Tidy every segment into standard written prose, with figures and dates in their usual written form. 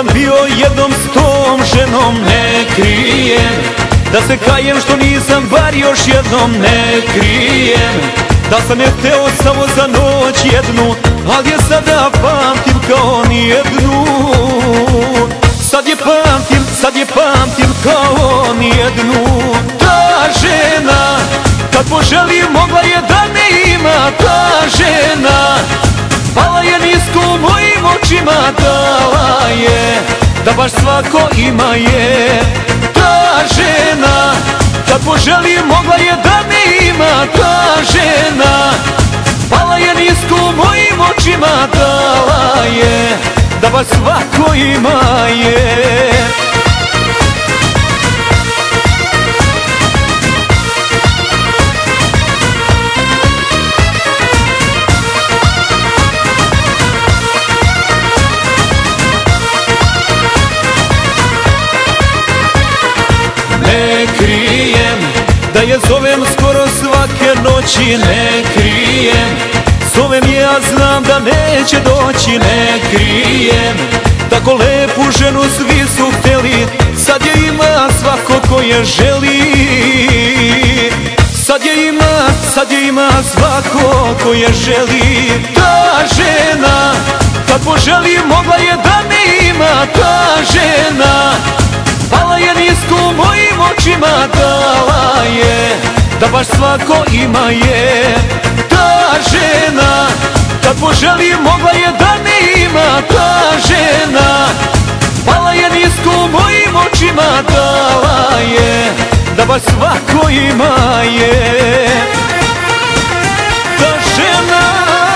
sam bio jednom s tom ženom, ne krijem. Da se kajem što nisam, bar još jednom ne krijem. Da sam je hteo samo za noć jednu, ali je sada pamtim kao nijednu. Sad je pamtim kao nijednu. Ta žena, kad poželi mogla je da me ima. Ta žena, pala je nisko u mojim očima. Dala je, da baš svako ima je. Ta žena, kad poželi mogla je da me ima. Ta žena, pala je nisko u mojim očima. Dala je, da baš svako ima je. Ne krijem, da je zovem skoro svake noći. Ne krijem, zovem je, a znam da neće doći. Ne krijem, tako lepu ženu svi su hteli. Sad je ima svako ko je želi. Sad je ima svako ko je želi. Ta žena, kad poželi mogla je da me ima. Ta žena, pala je nisko u mojim očima. Dala je, da baš svako ima je. Ta žena, kad poželi mogla je da me ima. Ta žena, pala je nisko u mojim očima. Dala je, da baš svako ima je. Ta žena,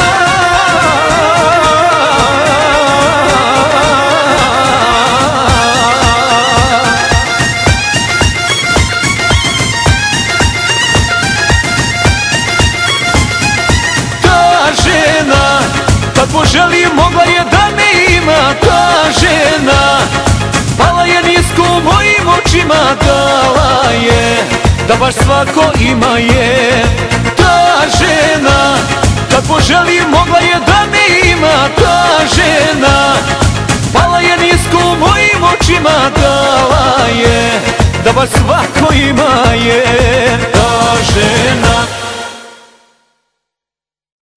kad poželi mogla je da me ima. Ta žena, pala je nisko u mojim očima. Dala je, da baš svako ima je. Ta žena, kad poželi mogla je da me ima. Ta žena, pala je nisko u mojim očima.